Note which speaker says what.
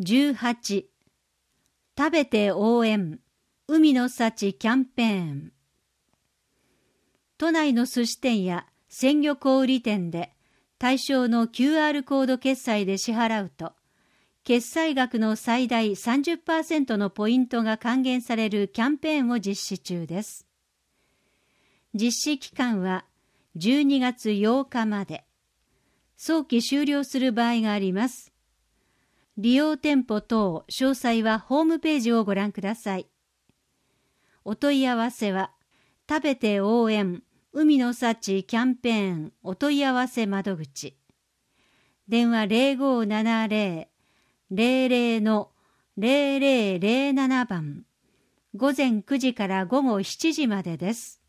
Speaker 1: 18、食べて応援、海の幸キャンペーン。都内の寿司店や鮮魚小売店で対象の QR コード決済で支払うと、決済額の最大 30% のポイントが還元されるキャンペーンを実施中です。実施期間は12月8日まで。早期終了する場合があります。利用店舗等詳細はホームページをご覧ください。お問い合わせは、食べて応援、海の幸キャンペーンお問い合わせ窓口。電話0570-00-0007番。午前9時から午後7時までです。